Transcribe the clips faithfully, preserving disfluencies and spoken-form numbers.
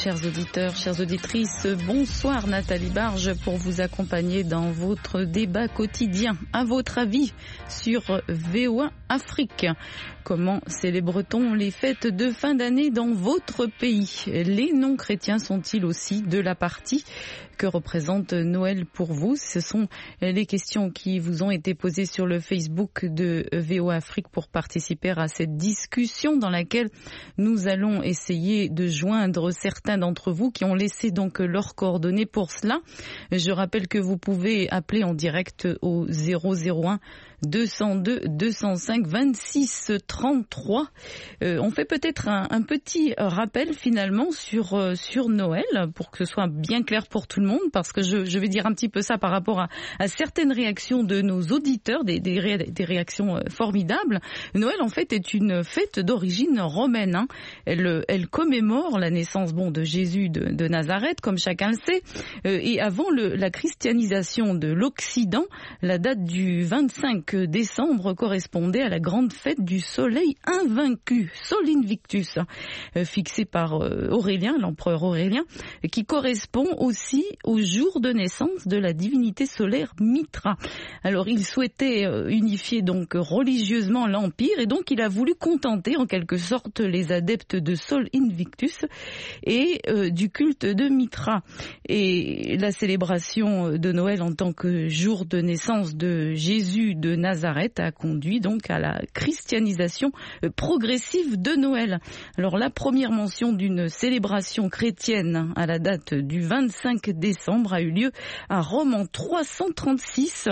chers auditeurs, chères auditrices, bonsoir Nathalie Barge pour vous accompagner dans votre débat quotidien. À votre avis sur V O A Afrique, comment célèbre-t-on les fêtes de fin d'année dans votre pays? Les non-chrétiens sont-ils aussi de la partie? Que représente Noël pour vous? Ce sont les questions qui vous ont été posées sur le Facebook de V O A Afrique pour participer à cette discussion dans laquelle nous allons essayer de joindre certains d'entre vous qui ont laissé donc leurs coordonnées pour cela. Je rappelle que vous pouvez appeler en direct au zéro zéro un deux cent deux deux cent cinq vingt-six trente-trois. Euh, on fait peut-être un, un petit rappel finalement sur euh, sur Noël pour que ce soit bien clair pour tout le monde, parce que je, je vais dire un petit peu ça par rapport à, à certaines réactions de nos auditeurs, des, des, ré, des réactions euh, formidables. Noël en fait est une fête d'origine romaine. Hein. Elle, elle commémore la naissance bon de Jésus de, de Nazareth, comme chacun le sait. Euh, et avant le, la christianisation de l'Occident, la date du vingt-cinq décembre correspondait à la grande fête du soleil invaincu, Sol Invictus, euh, fixée par euh, Aurélien, l'empereur Aurélien, qui correspond aussi au jour de naissance de la divinité solaire Mitra. Alors il souhaitait euh, unifier donc religieusement l'empire et donc il a voulu contenter en quelque sorte les adeptes de Sol Invictus et euh, du culte de Mitra. Et la célébration de Noël en tant que jour de naissance de Jésus de Nazareth a conduit donc à la christianisation progressive de Noël. Alors la première mention d'une célébration chrétienne à la date du vingt-cinq décembre a eu lieu à Rome en trois cent trente-six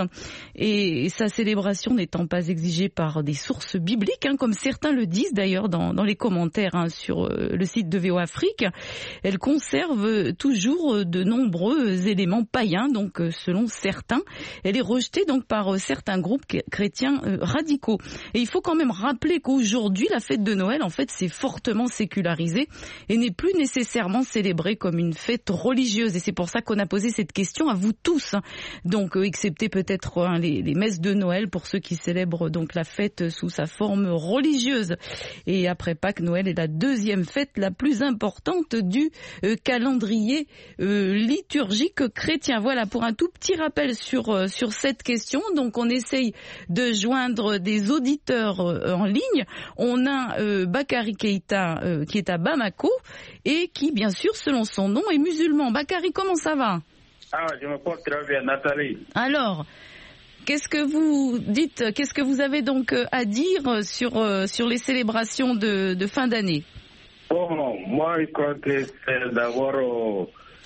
et sa célébration n'étant pas exigée par des sources bibliques, hein, comme certains le disent d'ailleurs dans, dans les commentaires hein, sur le site de V O A Afrique, elle conserve toujours de nombreux éléments païens, donc selon certains, elle est rejetée donc par certains groupes chrétiens euh, radicaux. Et il faut quand même rappeler qu'aujourd'hui, la fête de Noël, en fait, c'est fortement sécularisé et n'est plus nécessairement célébrée comme une fête religieuse. Et c'est pour ça qu'on a posé cette question à vous tous. Hein. Donc, euh, excepté peut-être hein, les, les messes de Noël pour ceux qui célèbrent donc la fête sous sa forme religieuse. Et après Pâques, Noël est la deuxième fête la plus importante du euh, calendrier euh, liturgique chrétien. Voilà pour un tout petit rappel sur, euh, sur cette question. Donc, on essaye de joindre des auditeurs euh, en ligne. On a euh, Bakary Keïta euh, qui est à Bamako et qui, bien sûr, selon son nom, est musulman. Bakary, comment ça va? Ah, je me porte très bien, Nathalie. Alors, qu'est-ce que vous dites, qu'est-ce que vous avez donc à dire sur, euh, sur les célébrations de, de fin d'année? Bon, moi, je crois que c'est d'abord, euh,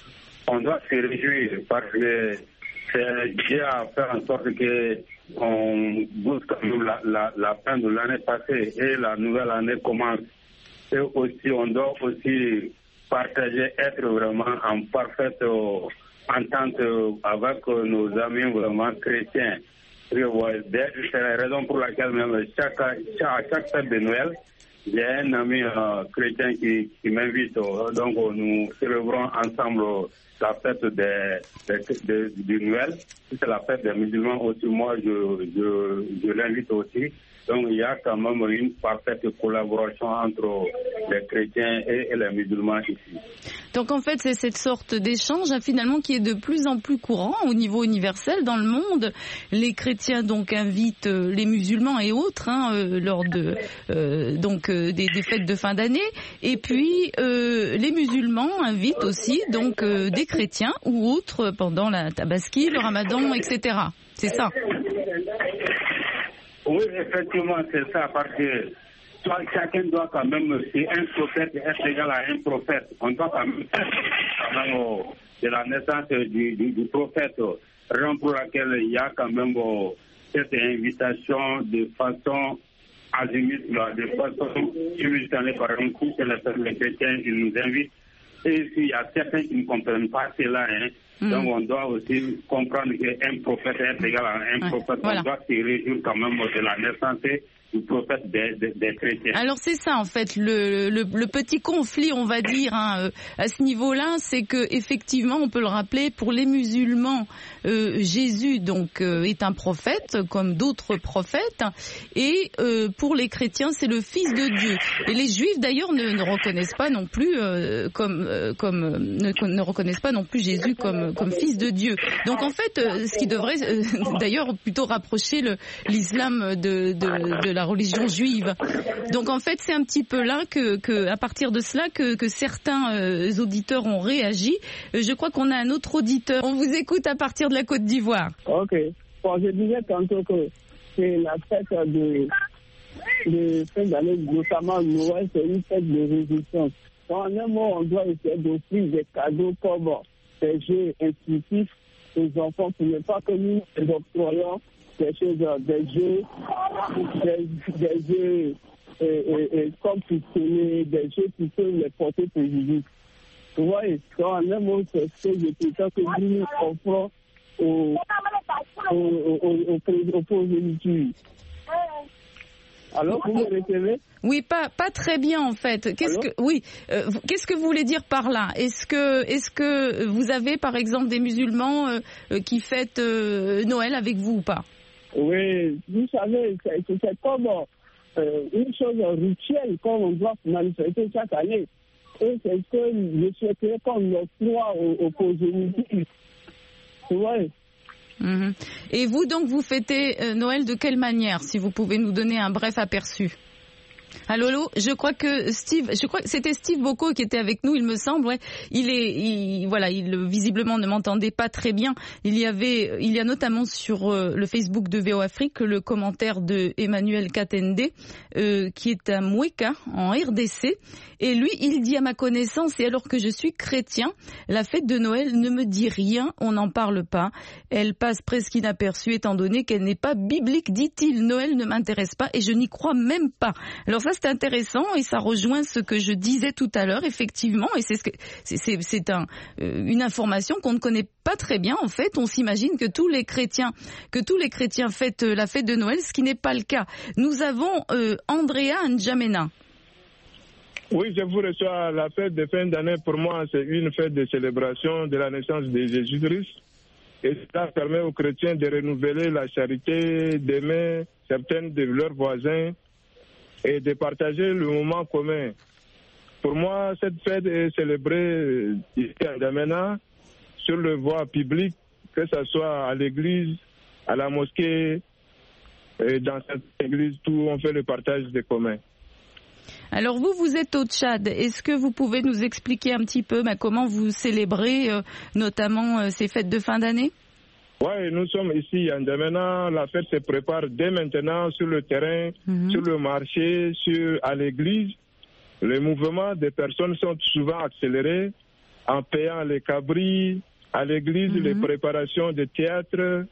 on doit se réjouir parce que c'est Dieu a fait en sorte que on bouge quand même la, la, la fin de l'année passée et la nouvelle année commence. Et aussi, on doit aussi partager, être vraiment en parfaite euh, entente euh, avec euh, nos amis vraiment chrétiens. Et, ouais, c'est la raison pour laquelle même chaque, chaque, chaque fête de Noël, j'ai un ami euh, chrétien qui, qui m'invite. Euh, donc, euh, nous célébrons ensemble euh, la fête de, de, de, de Noël. C'est la fête des musulmans aussi. Moi, je, je, je l'invite aussi. Donc, il y a quand même une parfaite collaboration entre les chrétiens et, et les musulmans ici. Donc, en fait, c'est cette sorte d'échange hein, finalement qui est de plus en plus courant au niveau universel dans le monde. Les chrétiens donc invitent euh, les musulmans et autres hein, euh, lors de euh, donc euh, des, des fêtes de fin d'année. Et puis, euh, les musulmans invitent aussi donc euh, des chrétiens ou autres pendant la Tabaski, le Ramadan, et cetera. C'est ça. Oui, effectivement, c'est ça, parce que chacun doit quand même, si un prophète est égal à un prophète, on doit quand même, quand même oh, de la naissance du, du, du prophète, raison pour laquelle il y a quand même oh, cette invitation de façon azimut, de façon simultanée, par exemple, que les chrétiens ils nous invitent. Et s'il y a certains qui ne comprennent pas cela, hein, mm. donc on doit aussi comprendre qu'un prophète est égal à un ouais, prophète. Voilà. On doit se réjouir quand même de la naissance du prophète des, des, des chrétiens. Alors c'est ça en fait, le, le, le petit conflit, on va dire, hein, à ce niveau-là, c'est que effectivement, on peut le rappeler, pour les musulmans, euh, Jésus donc euh, est un prophète comme d'autres prophètes, et euh, pour les chrétiens, c'est le Fils de Dieu. Et les Juifs d'ailleurs ne, ne reconnaissent pas non plus euh, comme euh, comme euh, ne, ne reconnaissent pas non plus Jésus comme comme Fils de Dieu. Donc en fait, euh, ce qui devrait euh, d'ailleurs plutôt rapprocher le, l'islam de, de de la religion juive. Donc en fait, c'est un petit peu là que, que à partir de cela que, que certains euh, auditeurs ont réagi. Euh, je crois qu'on a un autre auditeur. On vous écoute à partir de la Côte d'Ivoire. Ok. Bon, je disais tantôt que c'est la fête de, de fin d'année, notamment Noël, c'est une fête de résistance. En un mot, on doit essayer d'offrir des cadeaux comme des jeux intuitifs aux enfants pour ne pas que nous les octroyons des choses, des jeux, des, des jeux et, et, et comme pistonner, des jeux qui peuvent les porter préjudice. Vous voyez, en un mot, c'est ce que je prétends que nous offrons aux, aux, aux, aux, aux prosélytes. Alors, vous me recevez? Oui, pas pas très bien en fait. Qu'est-ce que oui, euh, qu'est-ce que vous voulez dire par là? Est-ce que est-ce que vous avez par exemple des musulmans euh, qui fêtent euh, Noël avec vous ou pas? Oui, vous savez, c'est, c'est comme euh, une chose rituelle comme on doit manifester chaque année. Et c'est ce que je souhaiterais qu'on octroie aux, aux progénitures. Vous voyez? Mmh. Et vous donc vous fêtez euh, Noël de quelle manière, si vous pouvez nous donner un bref aperçu? Allô, allô, je crois que Steve, je crois que c'était Steve Bocco qui était avec nous, il me semble. Ouais, il est, il, voilà, il visiblement ne m'entendait pas très bien. Il y avait, il y a notamment sur euh, le Facebook de V O Afrique le commentaire de Emmanuel Katende, euh, qui est à Moueka en R D C, et lui, il dit à ma connaissance, et alors que je suis chrétien, la fête de Noël ne me dit rien, on n'en parle pas. Elle passe presque inaperçue étant donné qu'elle n'est pas biblique, dit-il. Noël ne m'intéresse pas et je n'y crois même pas. Alors ça c'est intéressant et ça rejoint ce que je disais tout à l'heure effectivement, et c'est ce que c'est, c'est, c'est un, euh, une information qu'on ne connaît pas très bien en fait. On s'imagine que tous les chrétiens que tous les chrétiens fêtent la fête de Noël, ce qui n'est pas le cas. Nous avons euh, Andrea N'Djamena. Oui, je vous reçois. La fête de fin d'année pour moi c'est une fête de célébration de la naissance de Jésus-Christ, et cela permet aux chrétiens de renouveler la charité, d'aimer certains de leurs voisins et de partager le moment commun. Pour moi, cette fête est célébrée ici à N'Djamena sur le voie public, que ce soit à l'église, à la mosquée, et dans cette église, tout on fait le partage des communs. Alors vous, vous êtes au Tchad. Est-ce que vous pouvez nous expliquer un petit peu bah, comment vous célébrez euh, notamment euh, ces fêtes de fin d'année? Oui, nous sommes ici à N'Djamena. La fête se prépare dès maintenant sur le terrain, mmh. sur le marché, sur, à l'église. Les mouvements des personnes sont souvent accélérés en payant les cabris. À l'église, mmh. les préparations de théâtre.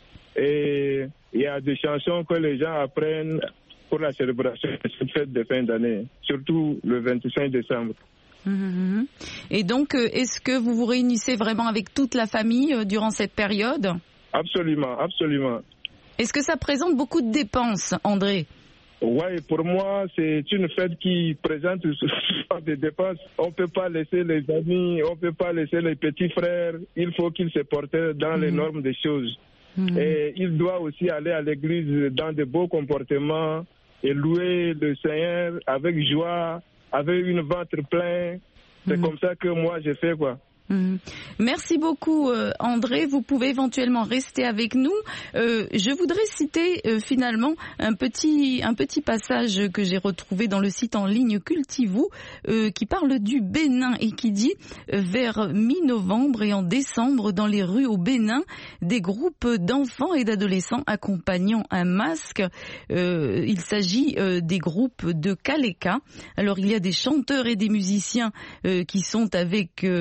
Et il y a des chansons que les gens apprennent pour la célébration de cette fête de fin d'année, surtout le vingt-cinq décembre. Mmh. Et donc, est-ce que vous vous réunissez vraiment avec toute la famille euh, durant cette période? Absolument, absolument. Est-ce que ça présente beaucoup de dépenses, André? Oui, pour moi, c'est une fête qui présente des dépenses. On ne peut pas laisser les amis, on ne peut pas laisser les petits frères. Il faut qu'ils se portent dans mmh. les normes des choses. Mmh. Et il doit aussi aller à l'église dans de beaux comportements et louer le Seigneur avec joie, avec une ventre pleine. C'est mmh. comme ça que moi j'ai fait quoi. Mmh. Merci beaucoup euh, André, vous pouvez éventuellement rester avec nous. Euh, je voudrais citer euh, finalement un petit, un petit passage que j'ai retrouvé dans le site en ligne Cultivou euh, qui parle du Bénin et qui dit euh, vers mi-novembre et en décembre dans les rues au Bénin, des groupes d'enfants et d'adolescents accompagnant un masque. Euh, il s'agit euh, des groupes de Kaleka. Alors il y a des chanteurs et des musiciens euh, qui sont avec... Euh,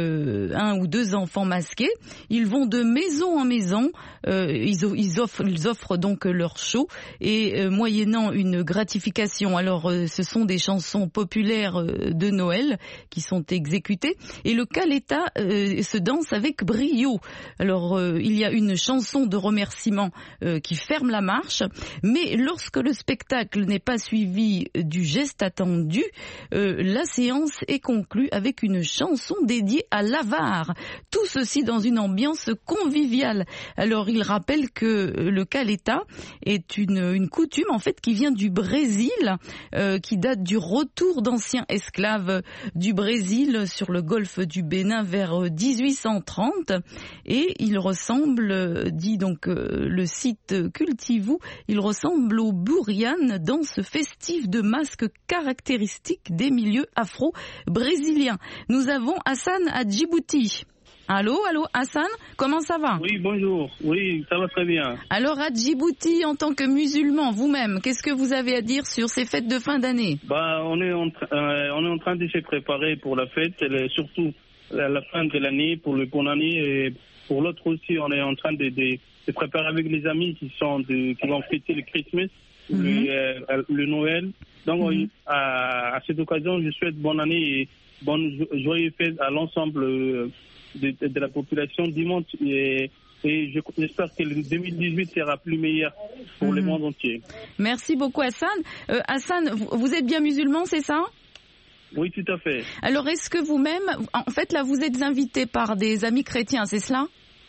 un ou deux enfants masqués. Ils vont de maison en maison, euh, ils, ils, offrent, ils offrent donc leur show et euh, moyennant une gratification. Alors euh, ce sont des chansons populaires euh, de Noël qui sont exécutées et le Caleta euh, se danse avec brio. Alors euh, il y a une chanson de remerciement euh, qui ferme la marche, mais lorsque le spectacle n'est pas suivi du geste attendu, euh, la séance est conclue avec une chanson dédiée à l'avare. Tout ceci dans une ambiance conviviale. Alors il rappelle que le Caleta est une, une coutume en fait qui vient du Brésil, euh, qui date du retour d'anciens esclaves du Brésil sur le golfe du Bénin vers dix-huit cent trente, et il ressemble, dit donc euh, le site Cultivou, il ressemble au Bouriane, danse festive de masques caractéristique des milieux afro-brésiliens. Nous avons Hassan à Djibouti. Allô, allô, Hassan, comment ça va? Oui, bonjour. Oui, ça va très bien. Alors, à Djibouti, en tant que musulman, vous-même, qu'est-ce que vous avez à dire sur ces fêtes de fin d'année? Bah, on est en, tra- euh, on est en train de se préparer pour la fête, et surtout la, la fin de l'année, pour le bon année, et pour l'autre aussi, on est en train de, de, de préparer avec les amis qui sont de, qui vont fêter le Christmas, mm-hmm. le, euh, le Noël. Donc, mm-hmm. à, à cette occasion, je souhaite bonne année et bonne jo- joyeuse fête à l'ensemble euh, De, de la population du monde et, et je, j'espère que le deux mille dix-huit sera plus meilleur pour mmh. le monde entier. Merci beaucoup Hassan. Euh, Hassan, vous, vous êtes bien musulman, c'est ça? Oui, tout à fait. Alors est-ce que vous-même, en fait là vous êtes invité par des amis chrétiens, c'est cela?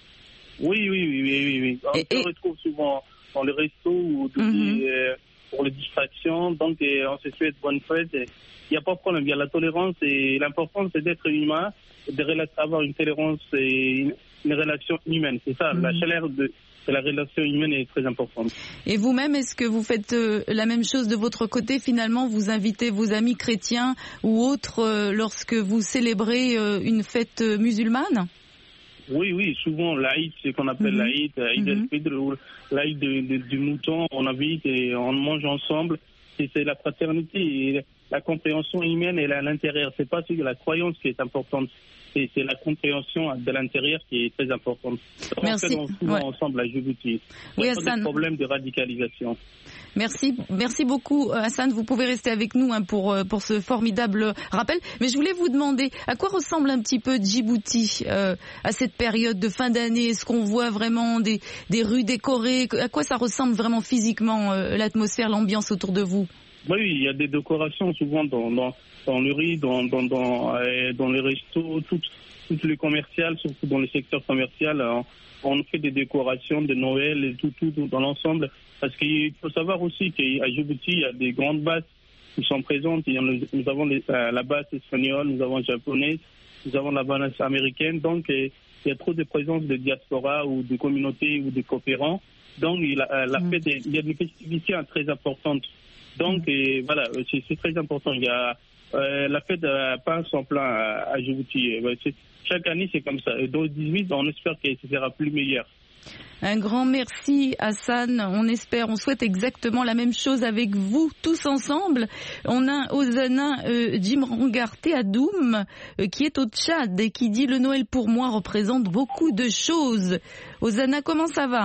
Oui, oui, oui, oui, oui. oui. On et, se et... retrouve souvent dans les restos ou mmh. euh, pour les distractions, donc euh, on se souhaite bonne fête. Il n'y a pas de problème, il y a la tolérance et l'important c'est d'être humain, d'avoir une tolérance et une, une relation humaine. C'est ça, mmh. la chaleur de, de la relation humaine est très importante. Et vous-même, est-ce que vous faites euh, la même chose de votre côté? Finalement, vous invitez vos amis chrétiens ou autres euh, lorsque vous célébrez euh, une fête euh, musulmane? Oui, oui, souvent l'Aïd, c'est ce qu'on appelle mmh. l'Aïd, l'Aïd mmh. el-Fitr ou l'Aïd de, de, du mouton, on invite et on mange ensemble. Et c'est la fraternité et la compréhension humaine et à l'intérieur. C'est pas la croyance qui est importante, c'est, c'est la compréhension de l'intérieur qui est très importante. Donc, Merci. En fait, on se ouais. ensemble à Djibouti. Il oui, n'y a Hassan. pas de problème de radicalisation. Merci, merci beaucoup Hassan. Vous pouvez rester avec nous hein, pour pour ce formidable rappel. Mais je voulais vous demander à quoi ressemble un petit peu Djibouti euh, à cette période de fin d'année. Est-ce qu'on voit vraiment des des rues décorées? À quoi ça ressemble vraiment physiquement euh, l'atmosphère, l'ambiance autour de vous? Oui, il y a des décorations souvent dans dans dans le riz, dans dans dans euh, dans les restos, toutes toutes les commerciales, surtout dans le secteur commercial. On, on fait des décorations de Noël et tout tout, tout dans l'ensemble. Parce qu'il faut savoir aussi qu'à Djibouti, il y a des grandes bases qui sont présentes. Il y a, nous avons les, euh, la base espagnole, nous avons la japonaise, nous avons la base américaine. Donc, euh, il y a trop de présence de diaspora ou de communautés ou de coopérants. Donc, il, euh, la fête, est, il y a des festivités très importantes. Donc, euh, voilà, c'est, c'est très important. Il y a euh, la fête n'a pas son plan à, à Djibouti. C'est, chaque année, c'est comme ça. Et dans le dix-huit, on espère que ce sera plus meilleur. Un grand merci Hassan, on espère, on souhaite exactement la même chose avec vous tous ensemble. On a Ozana euh, Djimrangar Teadoum euh, qui est au Tchad et qui dit le Noël pour moi représente beaucoup de choses. Ozana, comment ça va?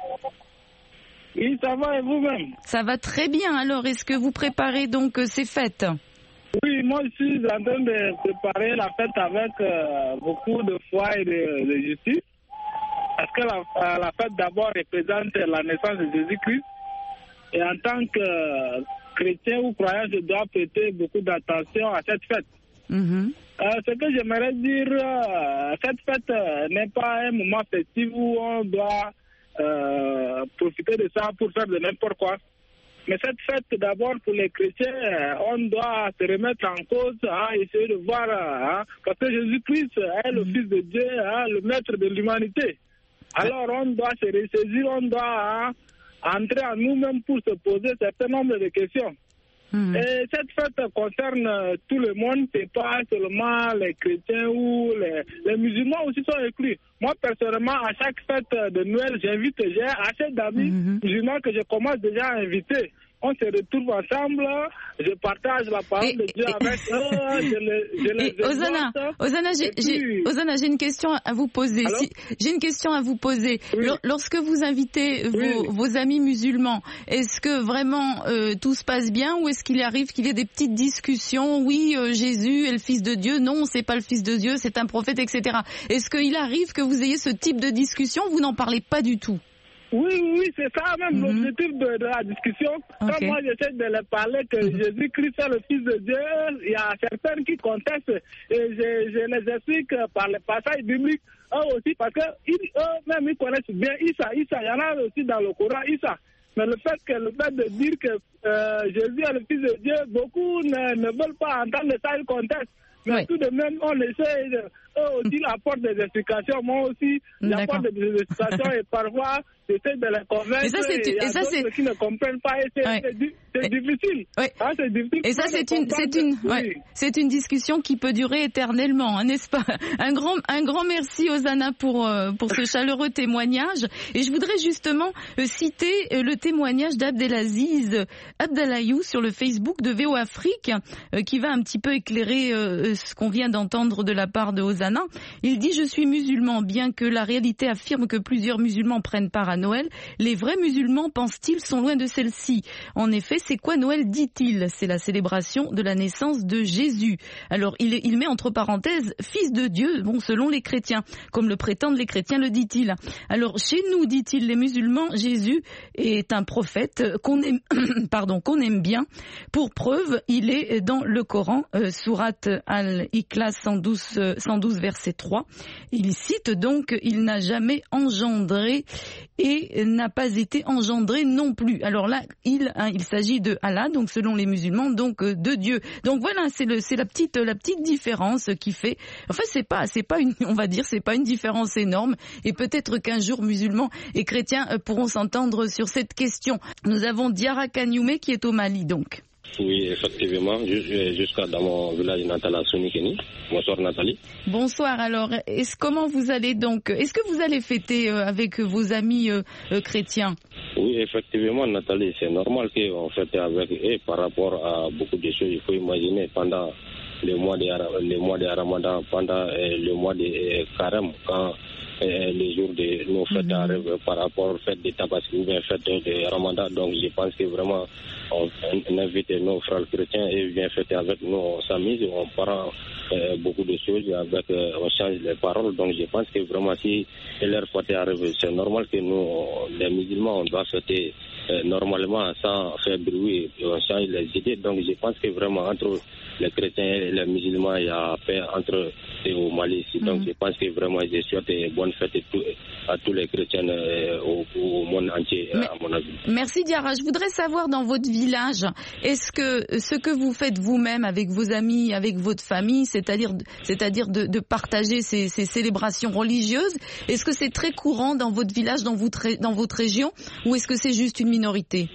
Oui, ça va et vous-même? Ça va très bien, alors est-ce que vous préparez donc euh, ces fêtes? Oui, moi je suis en train de préparer la fête avec euh, beaucoup de foi et de, de justice. Parce que la, la fête d'abord représente la naissance de Jésus-Christ. Et en tant que chrétien ou croyant, je dois prêter beaucoup d'attention à cette fête. Mm-hmm. Euh, ce que j'aimerais dire, euh, cette fête euh, n'est pas un moment festif où on doit euh, profiter de ça pour faire de n'importe quoi. Mais cette fête, d'abord, pour les chrétiens, on doit se remettre en cause, hein, essayer de voir, hein, parce que Jésus-Christ est le mm-hmm. Fils de Dieu, hein, le maître de l'humanité. Alors on doit se ressaisir, on doit hein, entrer en nous-mêmes pour se poser un certain nombre de questions. Mmh. Et cette fête concerne tout le monde, c'est pas seulement les chrétiens ou les, les musulmans aussi sont inclus. Moi personnellement, à chaque fête de Noël, j'invite, j'ai assez d'amis mmh. musulmans que je commence déjà à inviter. on se retrouve ensemble, je partage la parole et, de Dieu et, avec eux, je les, je les Osana, Osana, j'ai, j'ai, Osana, j'ai une question à vous poser. Si, j'ai une question à vous poser. Oui. Lorsque vous invitez vos, oui. vos amis musulmans, est-ce que vraiment euh, tout se passe bien ou est-ce qu'il arrive qu'il y ait des petites discussions? Oui, euh, Jésus est le Fils de Dieu. Non, c'est pas le Fils de Dieu, c'est un prophète, et cetera. Est-ce qu'il arrive que vous ayez ce type de discussion? Vous n'en parlez pas du tout? Oui, oui, c'est ça même mm-hmm. l'objectif de, de la discussion. Okay. Quand moi j'essaie de leur parler que mm-hmm. Jésus-Christ est le Fils de Dieu, il y a certaines qui contestent et je, je les explique par les passages bibliques, eux aussi, parce que eux-mêmes ils connaissent bien Issa, Issa, il y en a aussi dans le Coran, Issa. Mais le fait que le fait de dire que euh, Jésus est le Fils de Dieu, beaucoup ne, ne veulent pas entendre ça, ils contestent. Mais oui. tout de même, on essaie, de, eux aussi apportent des explications, moi aussi j'apporte des explications et parfois j'essaie de les convaincre. Et ça, c'est, et et ça, c'est... qui ne comprennent pas et c'est, ouais. c'est, c'est et... difficile. Oui. Hein, c'est difficile. Et ça, c'est une, c'est une, oui. ouais. c'est une discussion qui peut durer éternellement, hein, n'est-ce pas? Un grand, un grand merci Osana pour euh, pour ce chaleureux témoignage. Et je voudrais justement euh, citer euh, le témoignage d'Abdelaziz Abdalayou sur le Facebook de V O Afrique, euh, qui va un petit peu éclairer euh, ce qu'on vient d'entendre de la part de Osana. Il dit: je suis musulman, bien que la réalité affirme que plusieurs musulmans prennent part à Noël, les vrais musulmans, pensent-ils, sont loin de celle-ci. En effet, c'est quoi Noël, dit-il? C'est la célébration de la naissance de Jésus. Alors, il, il met entre parenthèses Fils de Dieu, bon, selon les chrétiens, comme le prétendent les chrétiens, le dit-il. Alors, chez nous, dit-il, les musulmans, Jésus est un prophète qu'on aime, pardon, qu'on aime bien. Pour preuve, il est dans le Coran, euh, sourate Al-Ikhlas cent douze, cent douze, verset trois. Il cite donc: il n'a jamais engendré et n'a pas été engendré non plus. Alors là, il, hein, il s'agit de Allah, donc selon les musulmans, donc euh, de Dieu. Donc voilà, c'est le, c'est la petite, la petite différence qui fait. Enfin, c'est pas, c'est pas une, on va dire, c'est pas une différence énorme. Et peut-être qu'un jour, musulmans et chrétiens euh, pourront s'entendre sur cette question. Nous avons Diarra Kanyume qui est au Mali, donc. Oui, effectivement, jusqu'à dans mon village natal à Sonikeni. Bonsoir Nathalie. Bonsoir. Alors, est-ce, comment vous allez donc? Est-ce que vous allez fêter euh, avec vos amis euh, euh, chrétiens? Oui, effectivement, Nathalie, c'est normal qu'on fête avec eux par rapport à beaucoup de choses. Il faut imaginer pendant le mois de, le mois de Ramadan, pendant euh, le mois de euh, Carême, quand euh, les jours de nos fêtes mm-hmm. arrivent par rapport aux fêtes de Tabaski ou bien fêtes de Ramadan. Donc, je pense que vraiment, on, on invite nos frères chrétiens et viennent fêter avec nous, on s'amuse, on prend euh, beaucoup de choses, avec, euh, on change les paroles. Donc, je pense que vraiment, si leur fête arrive, c'est normal que nous, les musulmans, on doit fêter euh, normalement sans faire bruit et on change les idées. Donc, je pense que vraiment, entre les chrétiens et les musulmans, il y a paix entre eux au Mali ici. Donc, mm-hmm. je pense que vraiment, je souhaite bonne fête à tous les chrétiens euh, au, au monde entier, Mais, à mon avis. Merci Diarra. Je voudrais savoir, dans votre village, est-ce que ce que vous faites vous-même avec vos amis, avec votre famille, c'est-à-dire, c'est-à-dire de, de partager ces, ces célébrations religieuses, est-ce que c'est très courant dans votre village, dans votre, dans votre région, ou est-ce que c'est juste une minorité?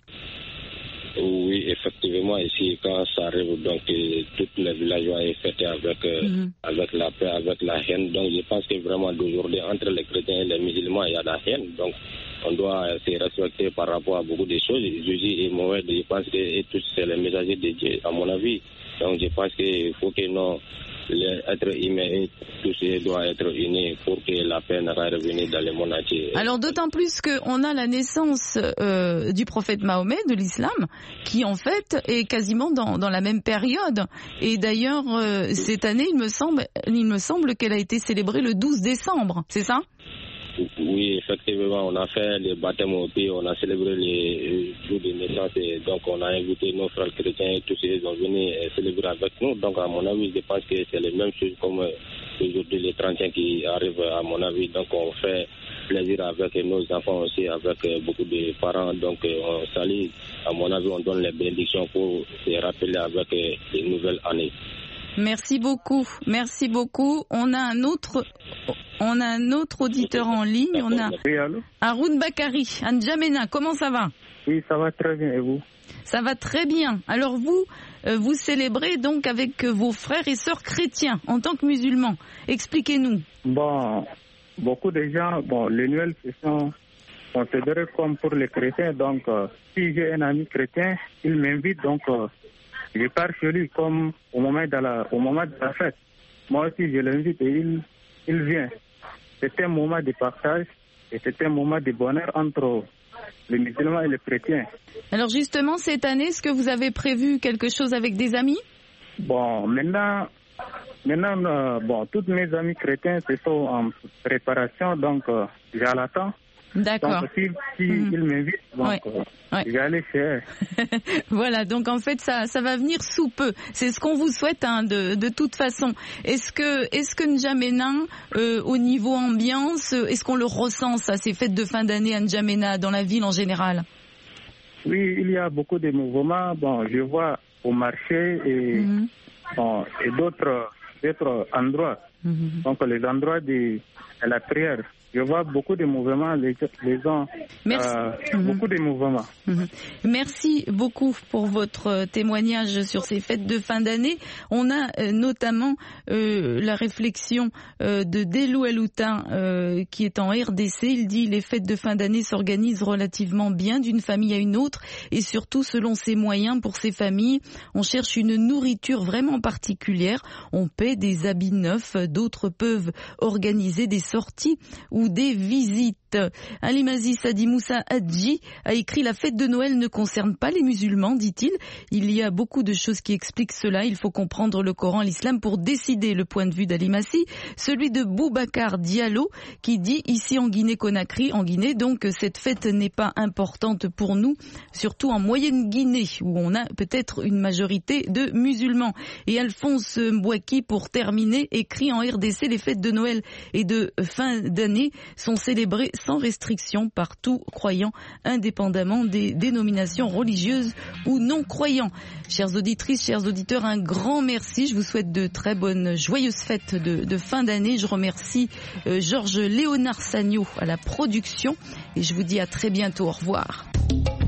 Oui, effectivement, ici, quand ça arrive, donc, euh, tous les villageois sont fêtés avec, euh, mm-hmm. avec la paix, avec la haine. Donc, je pense que vraiment, d'aujourd'hui, entre les chrétiens et les musulmans, il y a la haine. Donc, on doit euh, se respecter par rapport à beaucoup de choses. Jésus et Mohamed, je pense que et tous, c'est les messagers de Dieu, à mon avis. Donc, je pense qu'il faut que nos êtres humains et tous doivent être unis pour que la paix n'arrive revenir dans le monde entier. Alors d'autant plus qu'on a la naissance euh, du prophète Mahomet, de l'islam, qui en fait est quasiment dans, dans la même période. Et d'ailleurs, euh, cette année, il me semble, il me semble qu'elle a été célébrée le douze décembre, c'est ça ? Oui, effectivement, on a fait les baptêmes au pays, on a célébré les jours de naissance et donc on a invité nos frères chrétiens et tous ils sont venus célébrer avec nous. Donc à mon avis, je pense que c'est les mêmes choses comme aujourd'hui les trente et un qui arrivent à mon avis. Donc on fait plaisir avec nos enfants aussi, avec beaucoup de parents. Donc on salue, à mon avis, on donne les bénédictions pour se rappeler avec les nouvelles années. Merci beaucoup, merci beaucoup. On a un autre, on a un autre auditeur en ligne. On a Haroun Bakari, à N'Djamena. Comment ça va? Oui, ça va très bien. Et vous? Ça va très bien. Alors vous, euh, vous célébrez donc avec vos frères et sœurs chrétiens en tant que musulmans. Expliquez-nous. Bon, beaucoup de gens, bon, les Noël, ce sont considéré comme pour les chrétiens. Donc, euh, si j'ai un ami chrétien, il m'invite, donc euh, je pars chez lui comme au moment de la, au moment de la fête. Moi aussi, je l'invite et il, il vient. C'est un moment de partage et c'est un moment de bonheur entre les musulmans et les chrétiens. Alors justement, cette année, est-ce que vous avez prévu quelque chose avec des amis? Bon, maintenant, maintenant euh, bon, tous mes amis chrétiens se sont en préparation, donc euh, j'attends. D'accord. Donc, si, si mmh. il m'invite, donc, ouais. euh, ouais. je vais aller chez eux. Voilà, donc en fait, ça, ça va venir sous peu. C'est ce qu'on vous souhaite, hein, de, de toute façon. Est-ce que, est-ce que N'Djamena, euh, au niveau ambiance, est-ce qu'on le ressent, ça, ces fêtes de fin d'année à N'Djamena, dans la ville en général? Oui, il y a beaucoup de mouvements. Bon, je vois au marché et, mmh. bon, et d'autres, d'autres endroits. Mmh. Donc, les endroits de la prière. Je vois beaucoup de mouvements, les, les gens, Merci. Euh, mmh. beaucoup de mouvements. Mmh. Merci beaucoup pour votre témoignage sur ces fêtes de fin d'année. On a euh, notamment euh, la réflexion euh, de Delou Eloutin euh, qui est en R D C. Il dit les fêtes de fin d'année s'organisent relativement bien d'une famille à une autre et surtout selon ses moyens pour ces familles. On cherche une nourriture vraiment particulière. On paie des habits neufs. D'autres peuvent organiser des sorties ou des visites. Ali Mazi Sadi Moussa Hadji a écrit « La fête de Noël ne concerne pas les musulmans », dit-il. Il y a beaucoup de choses qui expliquent cela. Il faut comprendre le Coran et l'islam pour décider le point de vue d'Ali Massi. Celui de Boubacar Diallo qui dit ici en Guinée-Conakry, en Guinée, donc cette fête n'est pas importante pour nous, surtout en Moyenne-Guinée où on a peut-être une majorité de musulmans. Et Alphonse Mbouaki, pour terminer, écrit en R D C « Les fêtes de Noël et de fin d'année sont célébrées sans restriction par tout croyant, indépendamment des dénominations religieuses ou non croyants. » Chères auditrices, chers auditeurs, un grand merci. Je vous souhaite de très bonnes, joyeuses fêtes de, de fin d'année. Je remercie euh, Georges Léonard Sagno à la production et je vous dis à très bientôt. Au revoir.